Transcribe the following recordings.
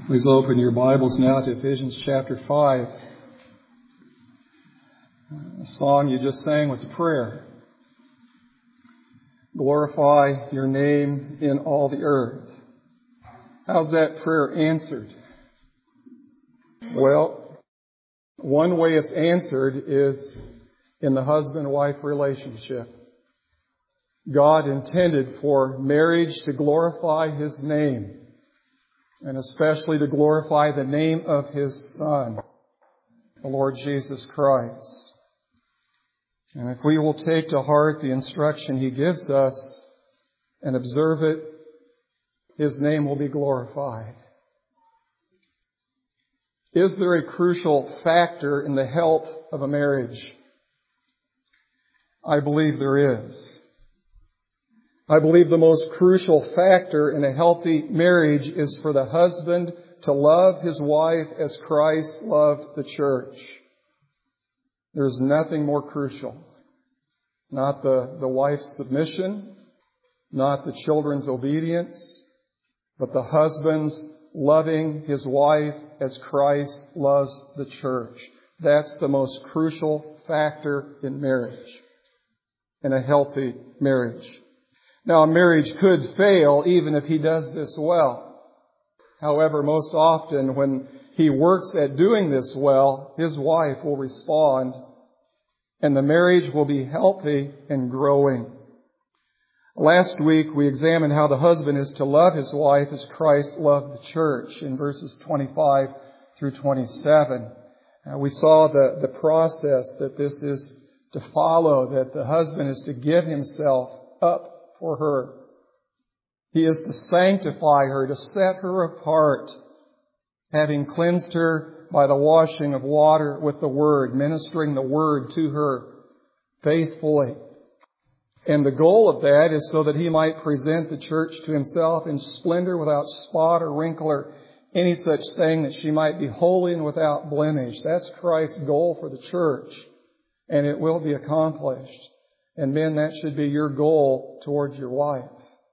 Please open your Bibles now to Ephesians chapter 5. The song you just sang was a prayer. Glorify your name in all the earth. How's that prayer answered? Well, one way it's answered is in the husband-wife relationship. God intended for marriage to glorify His name, and especially to glorify the name of His Son, the Lord Jesus Christ. And if we will take to heart the instruction He gives us and observe it, His name will be glorified. Is there a crucial factor in the health of a marriage? I believe there is. I believe the most crucial factor in a healthy marriage is for the husband to love his wife as Christ loved the church. There's nothing more crucial. Not the wife's submission, not the children's obedience, but the husband's loving his wife as Christ loves the church. That's the most crucial factor in marriage, in a healthy marriage. Now, a marriage could fail even if he does this well. However, most often when he works at doing this well, his wife will respond and the marriage will be healthy and growing. Last week, we examined how the husband is to love his wife as Christ loved the church in verses 25 through 27. We saw the process that this is to follow, that the husband is to give himself up for her. He is to sanctify her, to set her apart, having cleansed her by the washing of water with the Word, ministering the Word to her faithfully. And the goal of that is so that he might present the church to himself in splendor, without spot or wrinkle or any such thing, that she might be holy and without blemish. That's Christ's goal for the church, and it will be accomplished. And men, that should be your goal towards your wife.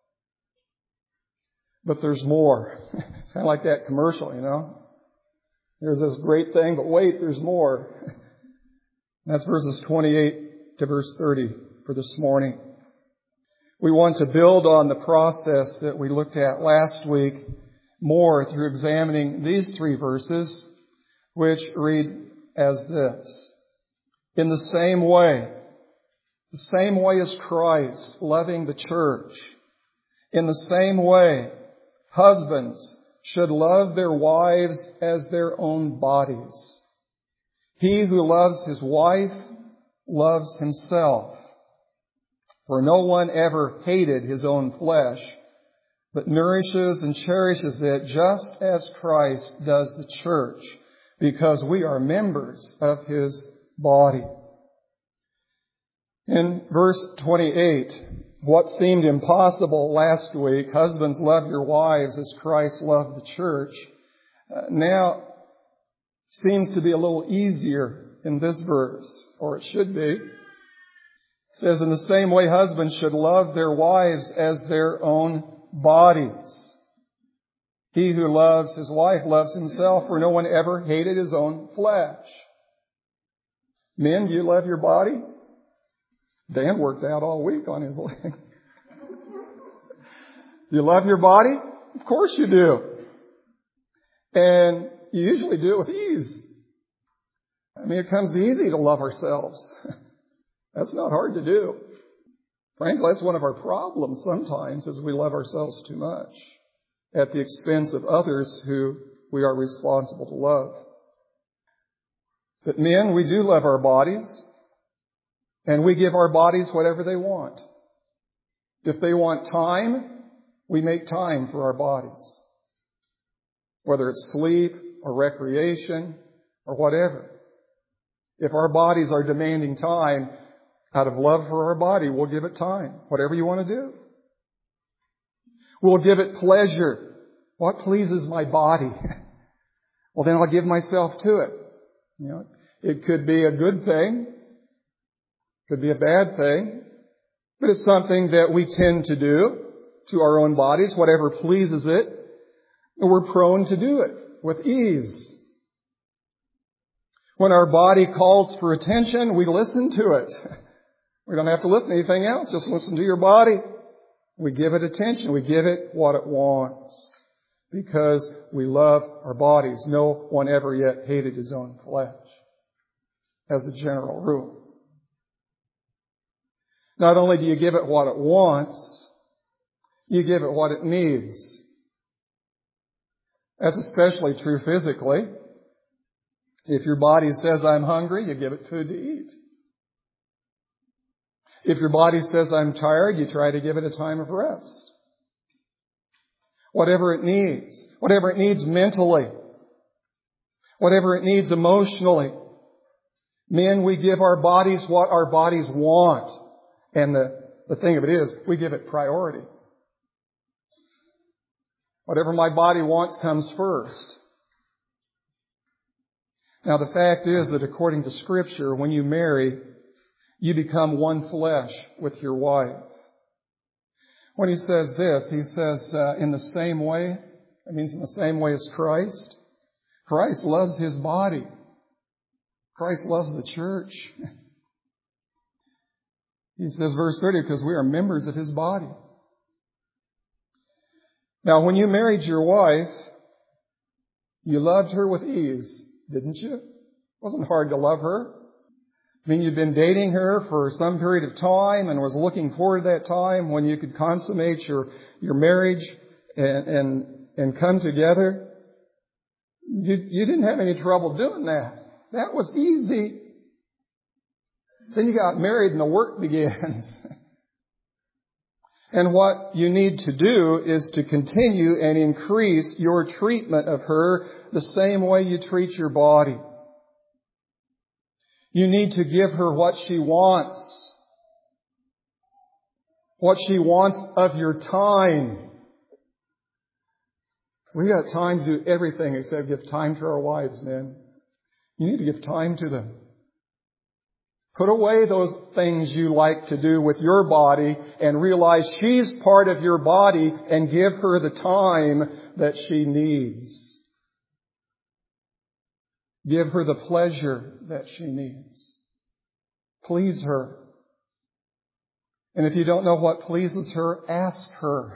But there's more. It's kind of like that commercial, you know. There's this great thing, but wait, there's more. That's verses 28 to verse 30 for this morning. We want to build on the process that we looked at last week more through examining these three verses, which read as this. In the same way as Christ loving the church, in the same way, husbands should love their wives as their own bodies. He who loves his wife loves himself. For no one ever hated his own flesh, but nourishes and cherishes it, just as Christ does the church, because we are members of His body. In verse 28, what seemed impossible last week, husbands, love your wives as Christ loved the church, now seems to be a little easier in this verse, or it should be. It says, in the same way, husbands should love their wives as their own bodies. He who loves his wife loves himself, for no one ever hated his own flesh. Men, do you love your body? Dan worked out all week on his leg. You love your body? Of course you do. And you usually do it with ease. I mean, it comes easy to love ourselves. That's not hard to do. Frankly, that's one of our problems sometimes, is we love ourselves too much at the expense of others who we are responsible to love. But men, we do love our bodies, and we give our bodies whatever they want. If they want time, we make time for our bodies, whether it's sleep or recreation or whatever. If our bodies are demanding time, out of love for our body, we'll give it time, whatever you want to do. We'll give it pleasure. What pleases my body? Well, then I'll give myself to it. You know, it could be a good thing. Could be a bad thing. But it's something that we tend to do to our own bodies, whatever pleases it. And we're prone to do it with ease. When our body calls for attention, we listen to it. We don't have to listen to anything else. Just listen to your body. We give it attention. We give it what it wants because we love our bodies. No one ever yet hated his own flesh, as a general rule. Not only do you give it what it wants, you give it what it needs. That's especially true physically. If your body says, I'm hungry, you give it food to eat. If your body says, I'm tired, you try to give it a time of rest. Whatever it needs mentally, whatever it needs emotionally. Men, we give our bodies what our bodies want. And the thing of it is, we give it priority. Whatever my body wants comes first. Now, the fact is that according to Scripture, when you marry, you become one flesh with your wife. When he says this, he says, in the same way, that means in the same way as Christ. Christ loves his body. Christ loves the church. He says, verse 30, because we are members of his body. Now, when you married your wife, you loved her with ease, didn't you? It wasn't hard to love her. I mean, you'd been dating her for some period of time and was looking forward to that time when you could consummate your marriage and come together. You didn't have any trouble doing that. That was easy. Then you got married and the work begins. And what you need to do is to continue and increase your treatment of her the same way you treat your body. You need to give her what she wants. What she wants of your time. We got time to do everything except give time to our wives, men. You need to give time to them. Put away those things you like to do with your body and realize she's part of your body and give her the time that she needs. Give her the pleasure that she needs. Please her. And if you don't know what pleases her, ask her.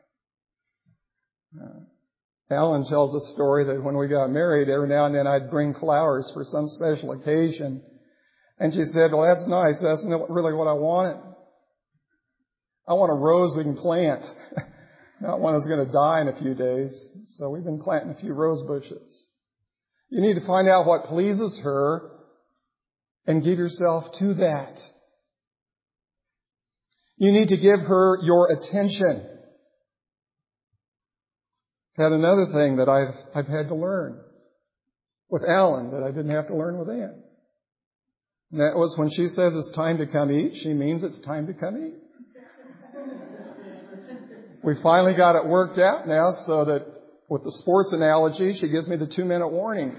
Alan tells a story that when we got married, every now and then I'd bring flowers for some special occasion. And she said, well, that's nice. That's not really what I wanted. I want a rose we can plant. Not one that's going to die in a few days. So we've been planting a few rose bushes. You need to find out what pleases her and give yourself to that. You need to give her your attention. Had another thing that I've had to learn with Alan that I didn't have to learn with Ann. And that was when she says it's time to come eat, she means it's time to come eat. We finally got it worked out now so that with the sports analogy, she gives me the 2-minute warning.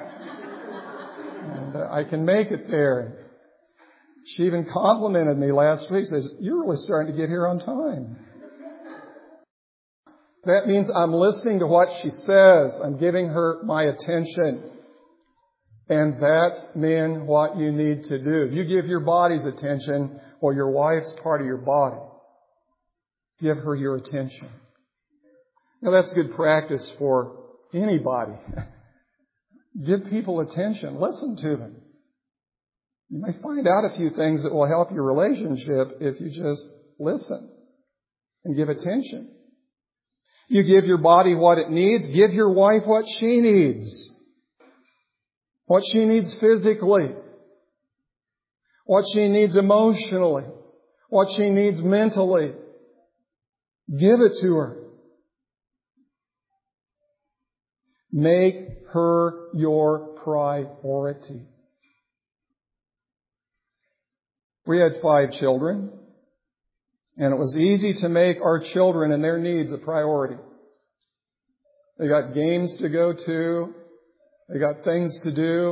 And I can make it there. She even complimented me last week. She says, you're really starting to get here on time. That means I'm listening to what she says. I'm giving her my attention. And that's, men, what you need to do. You give your body's attention, well, your wife's part of your body. Give her your attention. Now, that's good practice for anybody. Give people attention. Listen to them. You may find out a few things that will help your relationship if you just listen and give attention. You give your body what it needs. Give your wife what she needs. What she needs physically. What she needs emotionally. What she needs mentally. Give it to her. Make her your priority. We had 5 children, and it was easy to make our children and their needs a priority. They got games to go to. They got things to do,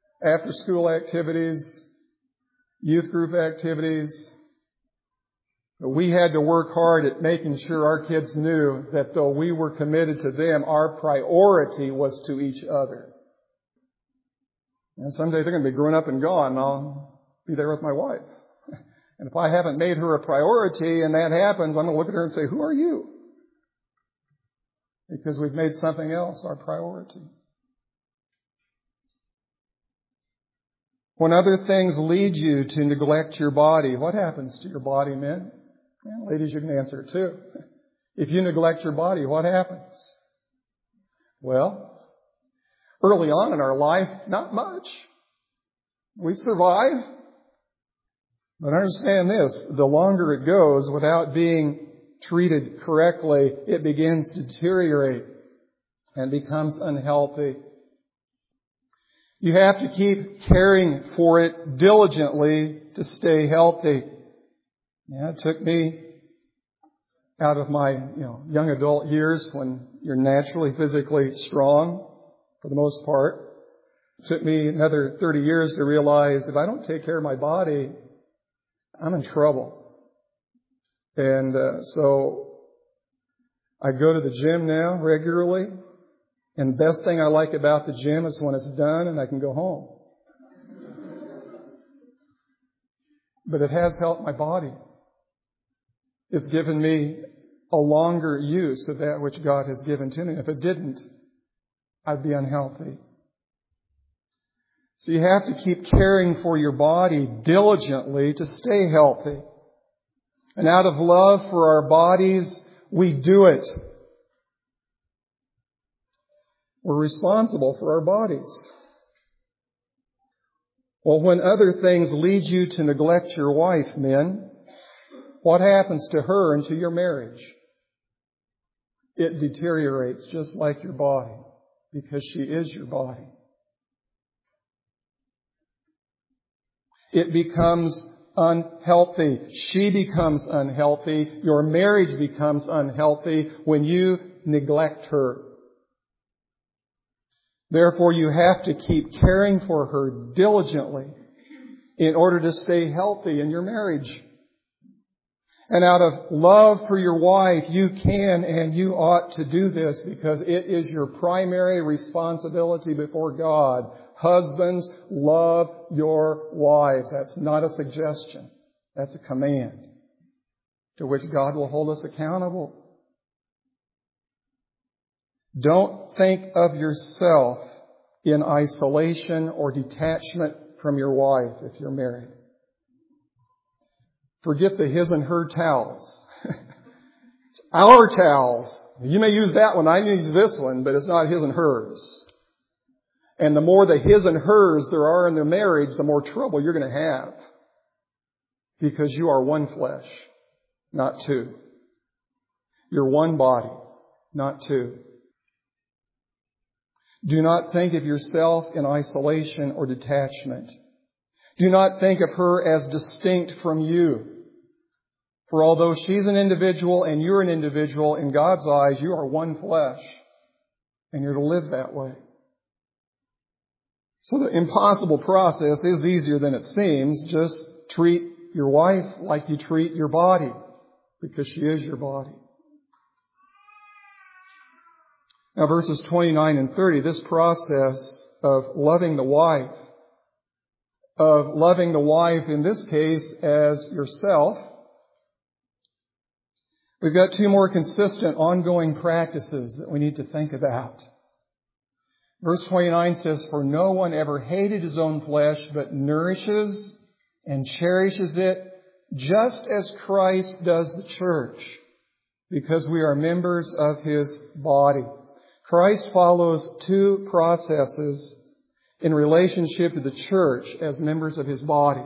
after-school activities, youth group activities. But we had to work hard at making sure our kids knew that though we were committed to them, our priority was to each other. And someday they're going to be grown up and gone, and I'll be there with my wife. And if I haven't made her a priority and that happens, I'm going to look at her and say, who are you? Because we've made something else our priority. When other things lead you to neglect your body, what happens to your body, men? Well, ladies, you can answer it too. If you neglect your body, what happens? Well, early on in our life, not much. We survive. But understand this, the longer it goes without being treated correctly, it begins to deteriorate and becomes unhealthy. You have to keep caring for it diligently to stay healthy. Yeah, it took me out of my young adult years when you're naturally physically strong for the most part. It took me another 30 years to realize if I don't take care of my body, I'm in trouble. And so I go to the gym now regularly. And the best thing I like about the gym is when it's done and I can go home. But it has helped my body. It's given me a longer use of that which God has given to me. If it didn't, I'd be unhealthy. So you have to keep caring for your body diligently to stay healthy. And out of love for our bodies, we do it. We're responsible for our bodies. Well, when other things lead you to neglect your wife, men, what happens to her and to your marriage? It deteriorates just like your body, because she is your body. It becomes unhealthy. She becomes unhealthy. Your marriage becomes unhealthy when you neglect her. Therefore, you have to keep caring for her diligently in order to stay healthy in your marriage. And out of love for your wife, you can and you ought to do this because it is your primary responsibility before God. Husbands, love your wives. That's not a suggestion. That's a command to which God will hold us accountable. Don't think of yourself in isolation or detachment from your wife if you're married. Forget the his and her towels. It's our towels. You may use that one, I use this one, but it's not his and hers. And the more the his and hers there are in the marriage, the more trouble you're going to have. Because you are one flesh, not two. You're one body, not two. Do not think of yourself in isolation or detachment. Do not think of her as distinct from you. For although she's an individual and you're an individual, in God's eyes, you are one flesh. And you're to live that way. So the impossible process is easier than it seems. Just treat your wife like you treat your body, because she is your body. Now, verses 29 and 30, this process of loving the wife in this case as yourself, we've got two more consistent ongoing practices that we need to think about. Verse 29 says, "For no one ever hated his own flesh, but nourishes and cherishes it, just as Christ does the church, because we are members of His body." Christ follows two processes in relationship to the church as members of His body.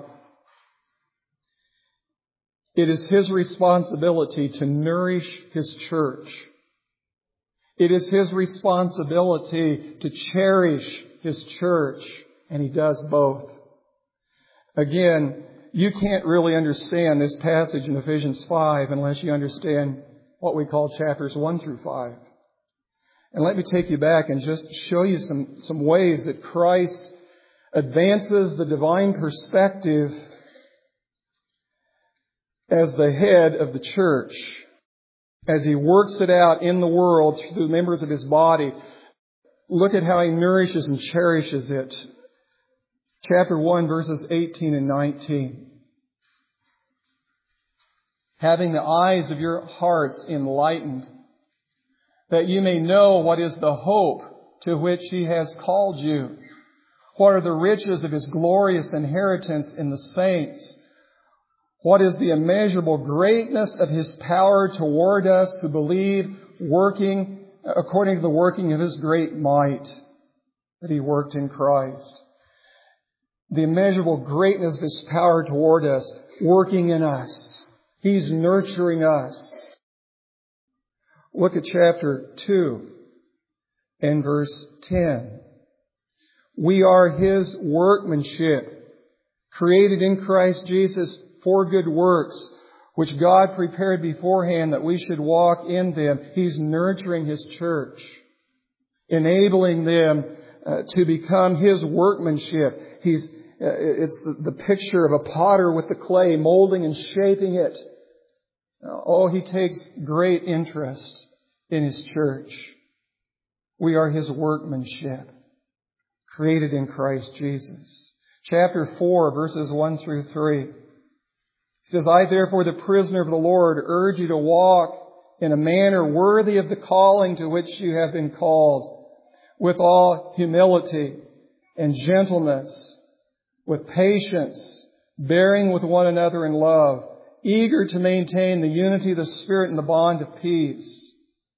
It is His responsibility to nourish His church. It is His responsibility to cherish His church, and He does both. Again, you can't really understand this passage in Ephesians 5 unless you understand what we call chapters 1 through 5. And let me take you back and just show you some ways that Christ advances the divine perspective as the head of the church, as He works it out in the world through the members of His body. Look at how He nourishes and cherishes it. Chapter 1, verses 18 and 19. Having the eyes of your hearts enlightened, that you may know what is the hope to which He has called you, what are the riches of His glorious inheritance in the saints, what is the immeasurable greatness of His power toward us who believe, working according to the working of His great might that He worked in Christ. The immeasurable greatness of His power toward us, working in us. He's nurturing us. Look at chapter 2 and verse 10. We are His workmanship, created in Christ Jesus for good works, which God prepared beforehand that we should walk in them. He's nurturing His church, enabling them to become His workmanship. It's the picture of a potter with the clay, molding and shaping it. Oh, He takes great interest in His church. We are His workmanship, created in Christ Jesus. Chapter 4, verses 1 through 3. He says, I therefore, the prisoner of the Lord, urge you to walk in a manner worthy of the calling to which you have been called, with all humility and gentleness, with patience, bearing with one another in love, eager to maintain the unity of the Spirit in the bond of peace.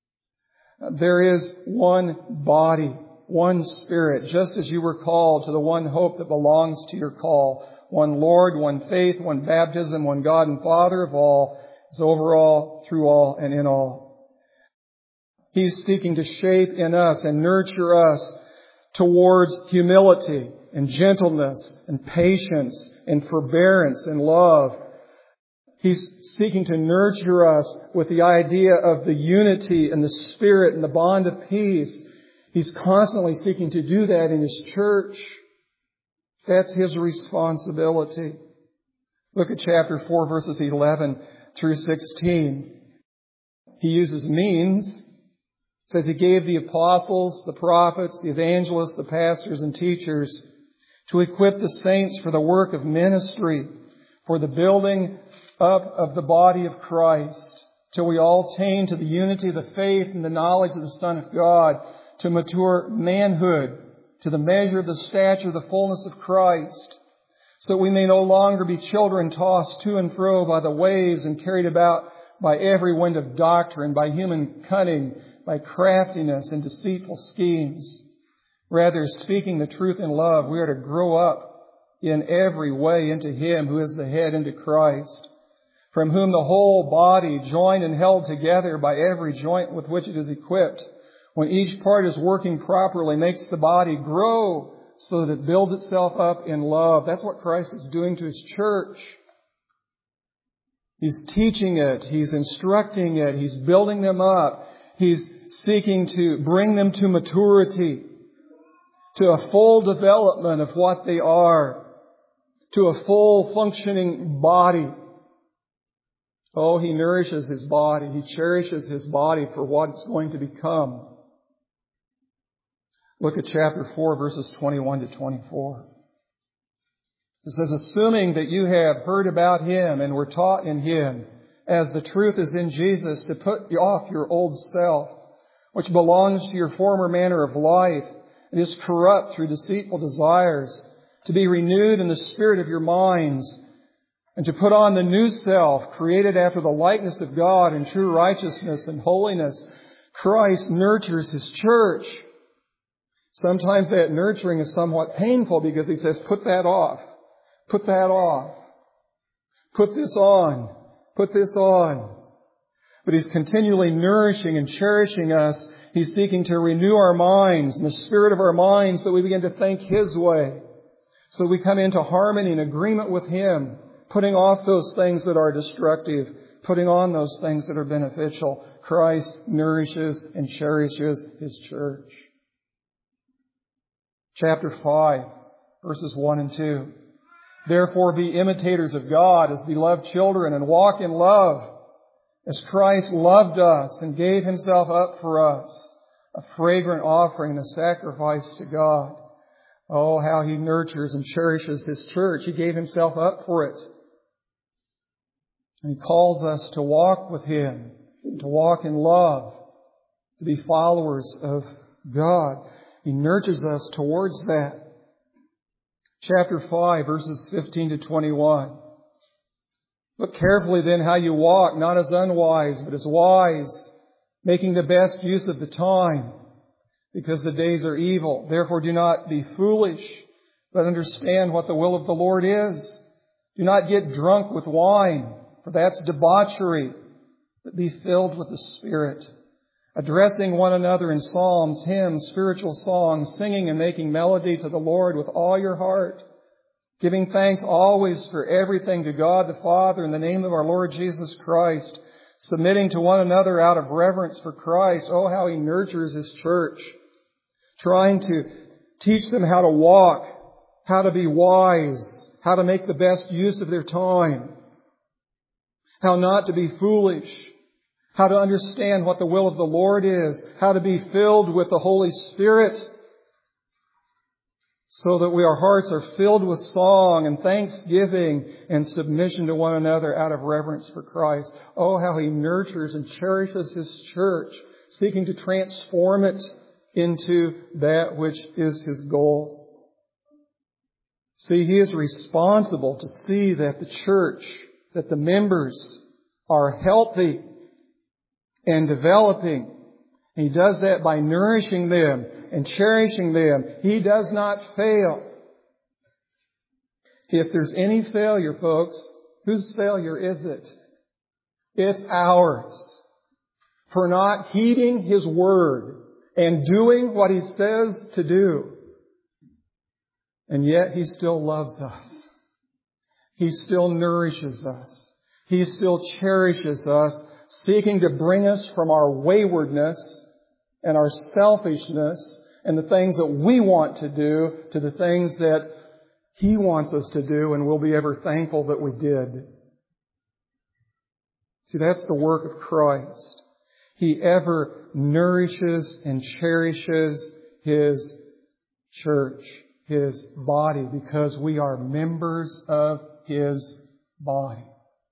There is one body, one Spirit, just as you were called to the one hope that belongs to your call. One Lord, one faith, one baptism, one God and Father of all, is over all, through all, and in all. He's seeking to shape in us and nurture us towards humility and gentleness and patience and forbearance and love. He's seeking to nurture us with the idea of the unity and the Spirit and the bond of peace. He's constantly seeking to do that in His church. That's His responsibility. Look at chapter 4, verses 11 through 16. He uses means. It says He gave the apostles, the prophets, the evangelists, the pastors and teachers to equip the saints for the work of ministry, for the building up of the body of Christ, till we all attain to the unity of the faith and the knowledge of the Son of God, to mature manhood, to the measure of the stature of the fullness of Christ, so that we may no longer be children tossed to and fro by the waves and carried about by every wind of doctrine, by human cunning, by craftiness and deceitful schemes. Rather, speaking the truth in love, we are to grow up in every way into Him who is the head, into Christ, from whom the whole body, joined and held together by every joint with which it is equipped, when each part is working properly, makes the body grow so that it builds itself up in love. That's what Christ is doing to His church. He's teaching it. He's instructing it. He's building them up. He's seeking to bring them to maturity, to a full development of what they are, to a full functioning body. Oh, He nourishes His body. He cherishes His body for what it's going to become. Look at chapter 4, verses 21 to 24. It says, assuming that you have heard about Him and were taught in Him, as the truth is in Jesus, to put off your old self, which belongs to your former manner of life, and is corrupt through deceitful desires, to be renewed in the spirit of your minds, and to put on the new self, created after the likeness of God in true righteousness and holiness. Christ nurtures His church. Sometimes that nurturing is somewhat painful because He says, put that off. Put that off. Put this on. Put this on. But He's continually nourishing and cherishing us. He's seeking to renew our minds and the spirit of our minds so we begin to think His way. So we come into harmony and agreement with Him, putting off those things that are destructive, putting on those things that are beneficial. Christ nourishes and cherishes His church. Chapter 5, verses 1 and 2. Therefore be imitators of God as beloved children and walk in love as Christ loved us and gave Himself up for us, a fragrant offering and a sacrifice to God. Oh, how He nurtures and cherishes His church. He gave Himself up for it. And He calls us to walk with Him, to walk in love, to be followers of God. He nurtures us towards that. Chapter 5, verses 15 to 21. Look carefully then how you walk, not as unwise, but as wise, making the best use of the time, because the days are evil. Therefore do not be foolish, but understand what the will of the Lord is. Do not get drunk with wine, for that's debauchery, but be filled with the Spirit, addressing one another in psalms, hymns, spiritual songs, singing and making melody to the Lord with all your heart, giving thanks always for everything to God the Father in the name of our Lord Jesus Christ, submitting to one another out of reverence for Christ. Oh, how He nurtures His church, trying to teach them how to walk, how to be wise, how to make the best use of their time, how not to be foolish, how to understand what the will of the Lord is, how to be filled with the Holy Spirit, so that our hearts are filled with song and thanksgiving and submission to one another out of reverence for Christ. Oh, how He nurtures and cherishes His church, seeking to transform it into that which is His goal. See, He is responsible to see that the church, that the members are healthy and developing. He does that by nourishing them and cherishing them. He does not fail. If there's any failure, folks, whose failure is it? It's ours. For not heeding His word and doing what He says to do. And yet He still loves us. He still nourishes us. He still cherishes us, seeking to bring us from our waywardness and our selfishness and the things that we want to do to the things that He wants us to do, and we'll be ever thankful that we did. See, that's the work of Christ. He ever nourishes and cherishes His church, His body, because we are members of His body.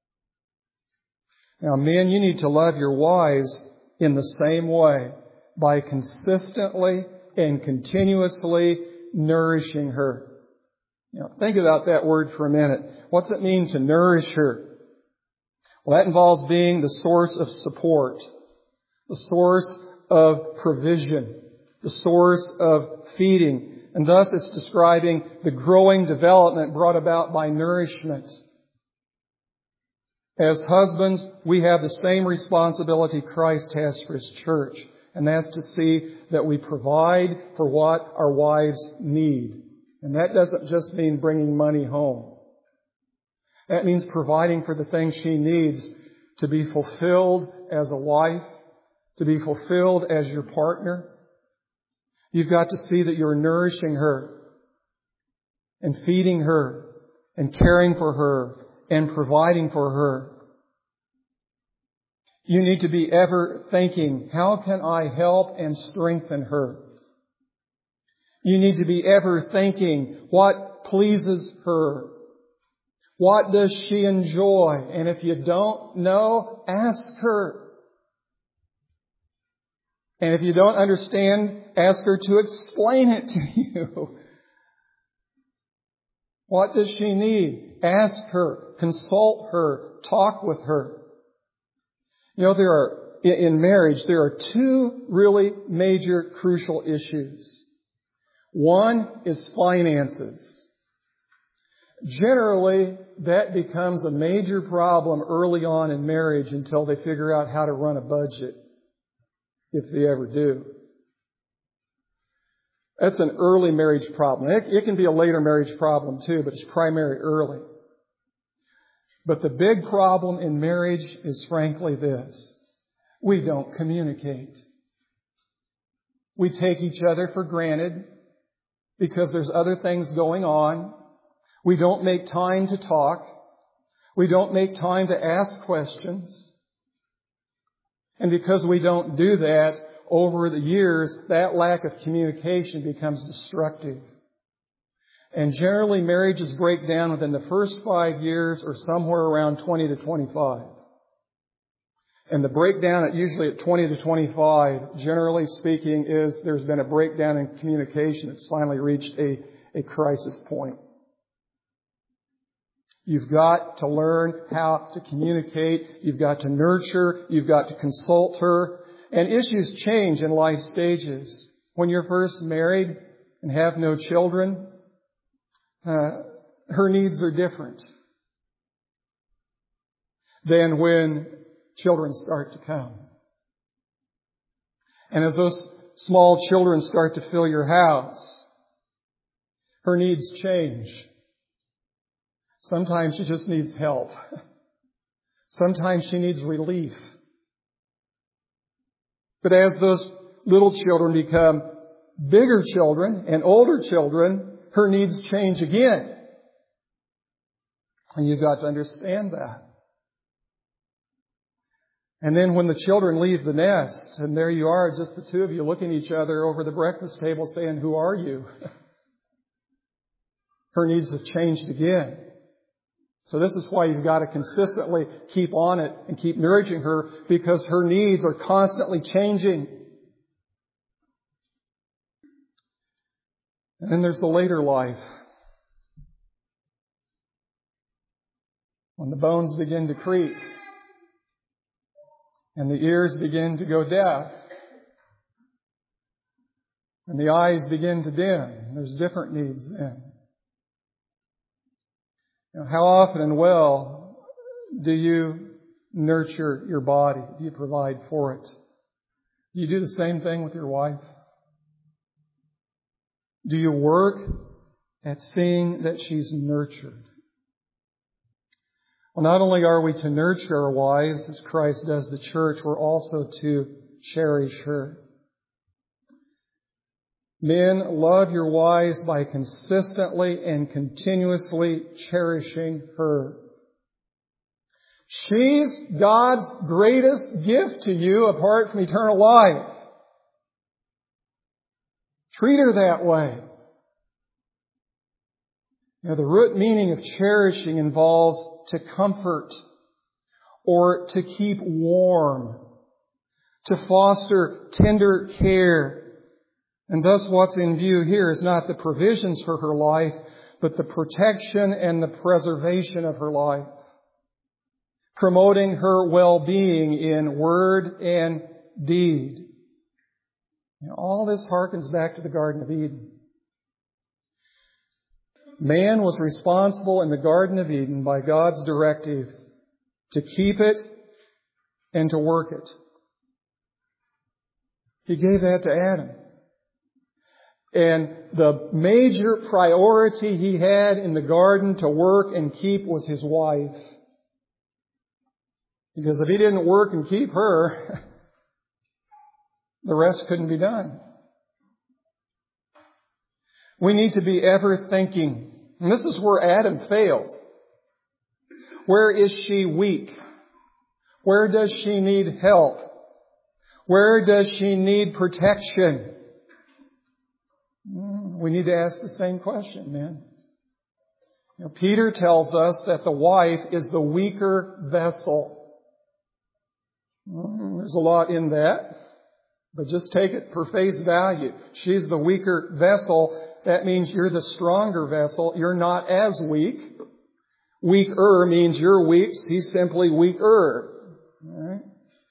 Now, men, you need to love your wives in the same way, by consistently and continuously nourishing her. Think about that word for a minute. What's it mean to nourish her? Well, that involves being the source of support, the source of provision, the source of feeding. And thus it's describing the growing development brought about by nourishment. As husbands, we have the same responsibility Christ has for His church. And that's to see that we provide for what our wives need. And that doesn't just mean bringing money home. That means providing for the things she needs to be fulfilled as a wife, to be fulfilled as your partner. You've got to see that you're nourishing her and feeding her and caring for her and providing for her. You need to be ever thinking, how can I help and strengthen her? You need to be ever thinking, what pleases her? What does she enjoy? And if you don't know, ask her. And if you don't understand, ask her to explain it to you. What does she need? Ask her, consult her, talk with her. In marriage, there are two really major crucial issues. One is finances. Generally, that becomes a major problem early on in marriage until they figure out how to run a budget, if they ever do. That's an early marriage problem. It can be a later marriage problem too, but it's primary early. But the big problem in marriage is frankly this. We don't communicate. We take each other for granted because there's other things going on. We don't make time to talk. We don't make time to ask questions. And because we don't do that, over the years, that lack of communication becomes destructive. And generally, marriages break down within the first 5 years or somewhere around 20 to 25. And the breakdown usually at 20 to 25, generally speaking, is there's been a breakdown in communication. It's finally reached a crisis point. You've got to learn how to communicate. You've got to nurture. You've got to consult her. And issues change in life stages. When you're first married and have no children, her needs are different than when children start to come. And as those small children start to fill your house, her needs change. Sometimes she just needs help. Sometimes she needs relief. But as those little children become bigger children and older children, her needs change again. And you've got to understand that. And then when the children leave the nest, and there you are, just the two of you looking at each other over the breakfast table saying, "Who are you?" Her needs have changed again. So this is why you've got to consistently keep on it and keep nourishing her, because her needs are constantly changing. And then there's the later life. When the bones begin to creak and the ears begin to go deaf and the eyes begin to dim, there's different needs then. How often and well do you nurture your body? Do you provide for it? Do you do the same thing with your wife? Do you work at seeing that she's nurtured? Well, not only are we to nurture our wives as Christ does the church, we're also to cherish her. Men, love your wives by consistently and continuously cherishing her. She's God's greatest gift to you apart from eternal life. Treat her that way. The root meaning of cherishing involves to comfort or to keep warm, to foster tender care. And thus what's in view here is not the provisions for her life, but the protection and the preservation of her life. Promoting her well-being in word and deed. All this harkens back to the Garden of Eden. Man was responsible in the Garden of Eden by God's directive to keep it and to work it. He gave that to Adam. And the major priority he had in the garden to work and keep was his wife. Because if he didn't work and keep her, the rest couldn't be done. We need to be ever thinking. And this is where Adam failed. Where is she weak? Where does she need help? Where does she need protection? We need to ask the same question, man. Peter tells us that the wife is the weaker vessel. There's a lot in that, but just take it for face value. She's the weaker vessel. That means you're the stronger vessel. You're not as weak. Weaker means you're weak. He's simply weaker. All right?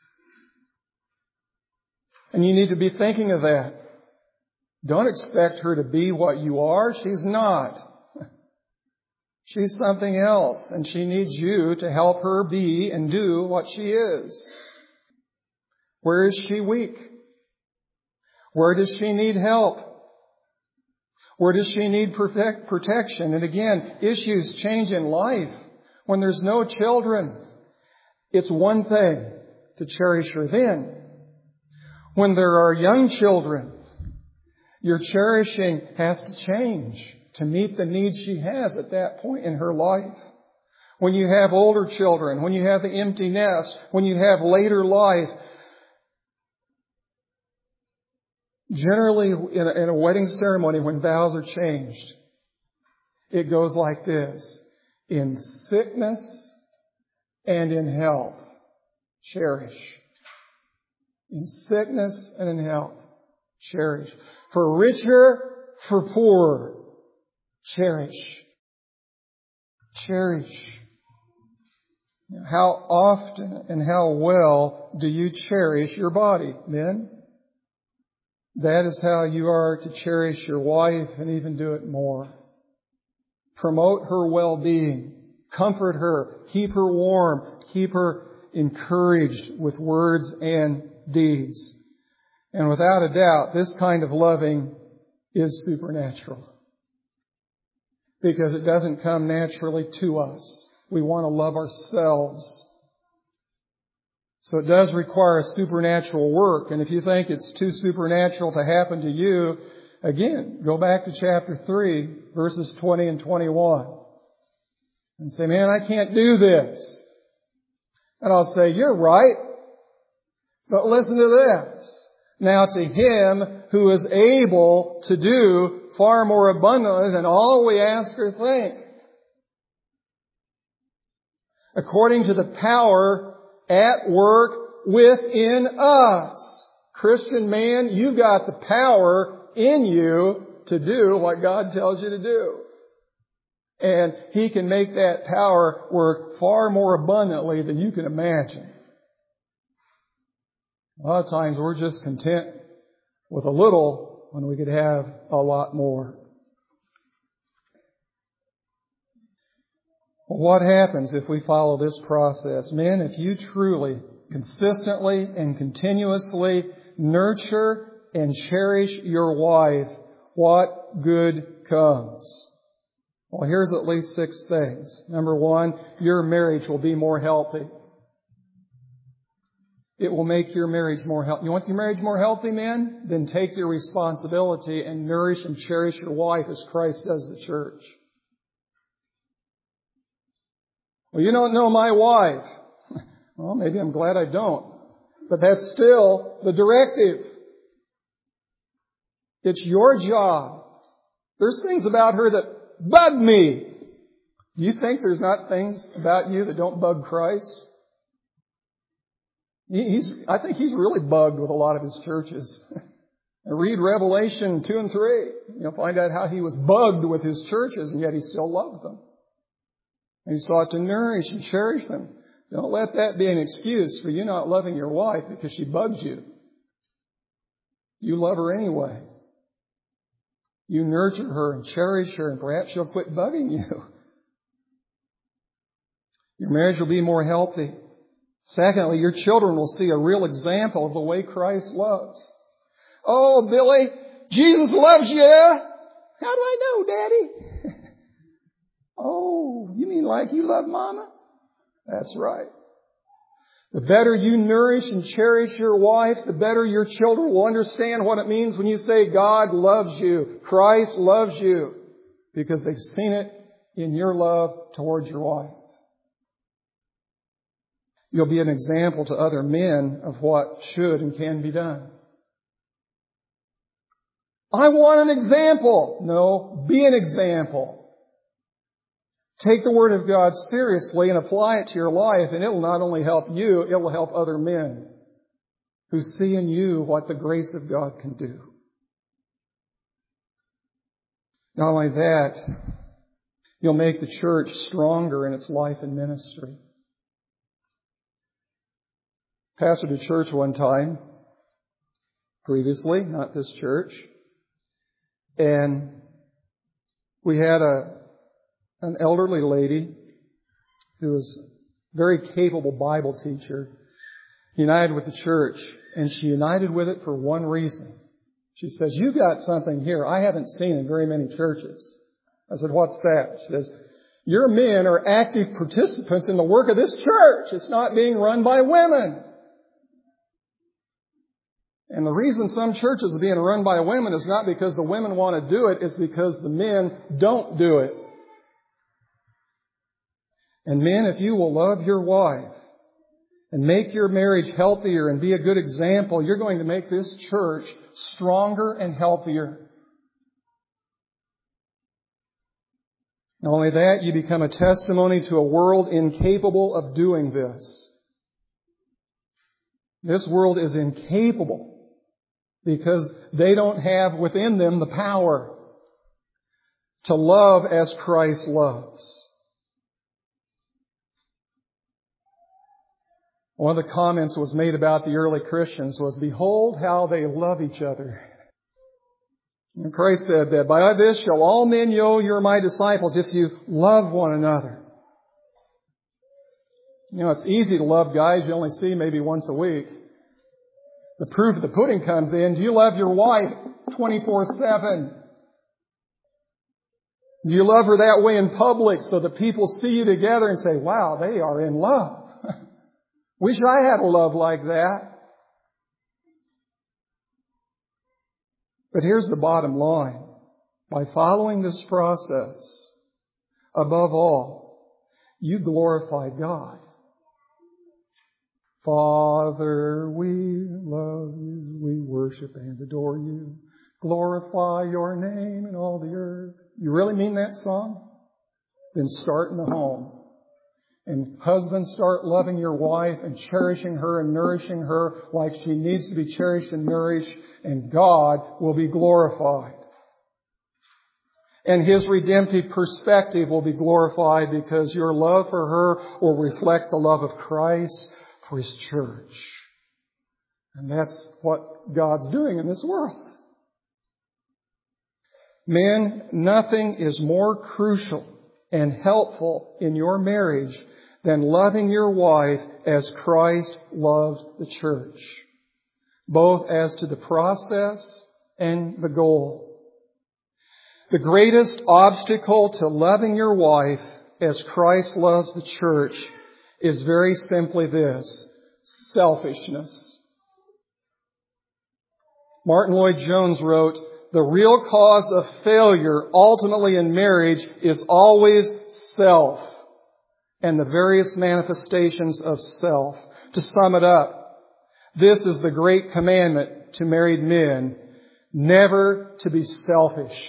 And you need to be thinking of that. Don't expect her to be what you are. She's not. She's something else, and she needs you to help her be and do what she is. Where is she weak? Where does she need help? Where does she need protection? And again, issues change in life. When there's no children, it's one thing to cherish her then. When there are young children, your cherishing has to change. to meet the needs she has at that point in her life. When you have older children, when you have the empty nest, when you have later life, generally in a wedding ceremony when vows are changed, it goes like this: in sickness and in health, cherish. In sickness and in health, cherish. For richer, for poorer, cherish. Cherish. How often and how well do you cherish your body, men? That is how you are to cherish your wife, and even do it more. Promote her well-being. Comfort her. Keep her warm. Keep her encouraged with words and deeds. And without a doubt, this kind of loving is supernatural. Because it doesn't come naturally to us. We want to love ourselves. So it does require a supernatural work. And if you think it's too supernatural to happen to you, again, go back to chapter 3, verses 20 and 21. And say, man, I can't do this. And I'll say, you're right. But listen to this. Now to Him who is able to do far more abundantly than all we ask or think, according to the power at work within us. Christian man, you've got the power in you to do what God tells you to do. And He can make that power work far more abundantly than you can imagine. A lot of times we're just content with a little when we could have a lot more. Well, what happens if we follow this process? Men, if you truly, consistently and continuously nurture and cherish your wife, what good comes? Well, here's at least 6 things. Number 1, your marriage will be more healthy. It will make your marriage more healthy. You want your marriage more healthy, men? Then take your responsibility and nourish and cherish your wife as Christ does the church. Well, you don't know my wife. Well, maybe I'm glad I don't. But that's still the directive. It's your job. There's things about her that bug me. Do you think there's not things about you that don't bug Christ? I think He's really bugged with a lot of His churches. And read Revelation 2 and 3. You'll find out how He was bugged with His churches, and yet He still loved them. And He sought to nourish and cherish them. Don't let that be an excuse for you not loving your wife because she bugs you. You love her anyway. You nurture her and cherish her, and perhaps she'll quit bugging you. Your marriage will be more healthy. Secondly, your children will see a real example of the way Christ loves. Oh, Billy, Jesus loves you. How do I know, Daddy? Oh, you mean like you love Mama? That's right. The better you nourish and cherish your wife, the better your children will understand what it means when you say God loves you, Christ loves you, because they've seen it in your love towards your wife. You'll be an example to other men of what should and can be done. I want an example. No, be an example. Take the Word of God seriously and apply it to your life, and it will not only help you, it will help other men who see in you what the grace of God can do. Not only that, you'll make the church stronger in its life and ministry. Pastored a church one time, previously, not this church, and we had an elderly lady who was a very capable Bible teacher, united with the church, and she united with it for one reason. She says, "You got something here I haven't seen in very many churches." I said, "What's that?" She says, "Your men are active participants in the work of this church. It's not being run by women." And the reason some churches are being run by women is not because the women want to do it, it's because the men don't do it. And men, if you will love your wife and make your marriage healthier and be a good example, you're going to make this church stronger and healthier. Not only that, you become a testimony to a world incapable of doing this. This world is incapable because they don't have within them the power to love as Christ loves. One of the comments was made about the early Christians was, "Behold how they love each other." And Christ said that, "By this shall all men know you're my disciples, if you love one another." You know, it's easy to love guys you only see maybe once a week. The proof of the pudding comes in. Do you love your wife 24/7? Do you love her that way in public so that people see you together and say, "Wow, they are in love"? Wish I had a love like that. But here's the bottom line. By following this process, above all, you glorify God. Father, we love you, we worship and adore you. Glorify your name in all the earth. You really mean that song? Then start in the home. And husbands, start loving your wife and cherishing her and nourishing her like she needs to be cherished and nourished, and God will be glorified. And His redemptive perspective will be glorified because your love for her will reflect the love of Christ for His church. And that's what God's doing in this world. Men, nothing is more crucial and helpful in your marriage than loving your wife as Christ loved the church, both as to the process and the goal. The greatest obstacle to loving your wife as Christ loves the church is very simply this: selfishness. Martin Lloyd-Jones wrote, "The real cause of failure ultimately in marriage is always self and the various manifestations of self." To sum it up, this is the great commandment to married men: never to be selfish.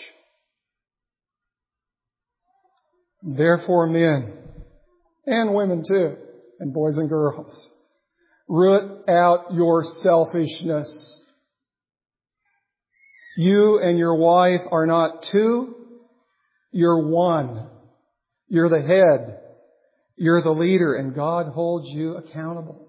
Therefore, men, and women too, and boys and girls, root out your selfishness. You and your wife are not two, you're one. You're the head. You're the leader, and God holds you accountable.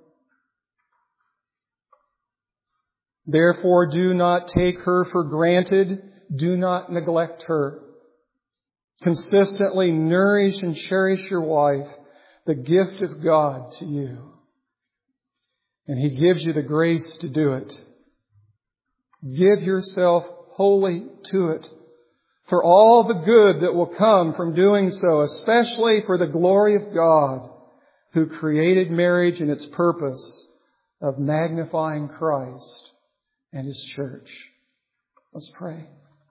Therefore, do not take her for granted. Do not neglect her. Consistently nourish and cherish your wife, the gift of God to you. And He gives you the grace to do it. Give yourself wholly to it, for all the good that will come from doing so, especially for the glory of God, who created marriage in its purpose of magnifying Christ and His church. Let's pray.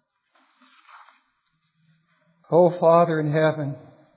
Oh, Father in heaven,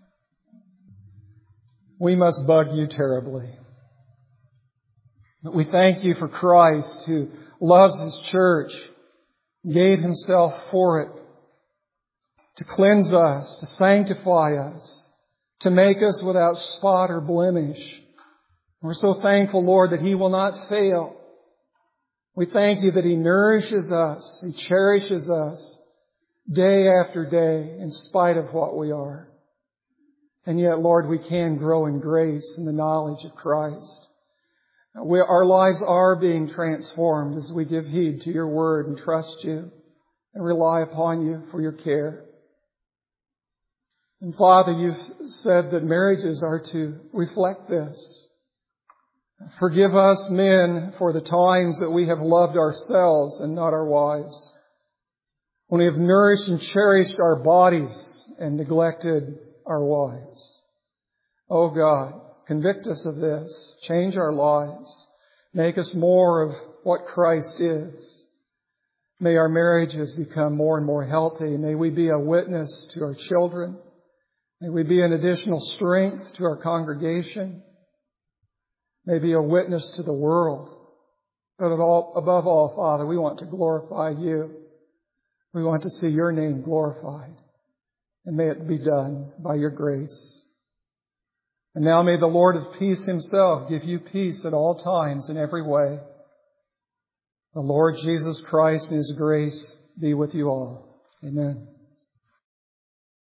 we must bug you terribly. But we thank you for Christ, who loves His church, gave Himself for it, to cleanse us, to sanctify us, to make us without spot or blemish. We're so thankful, Lord, that He will not fail. We thank you that He nourishes us, He cherishes us day after day in spite of what we are. And yet, Lord, we can grow in grace and the knowledge of Christ. Our lives are being transformed as we give heed to your word and trust you and rely upon you for your care. And Father, you've said that marriages are to reflect this. Forgive us men for the times that we have loved ourselves and not our wives, when we have nourished and cherished our bodies and neglected our wives. Oh God, convict us of this. Change our lives. Make us more of what Christ is. May our marriages become more and more healthy. May we be a witness to our children. May we be an additional strength to our congregation. May be a witness to the world. But above all, Father, we want to glorify You. We want to see Your name glorified. And may it be done by Your grace. And now may the Lord of peace Himself give you peace at all times in every way. The Lord Jesus Christ and His grace be with you all. Amen.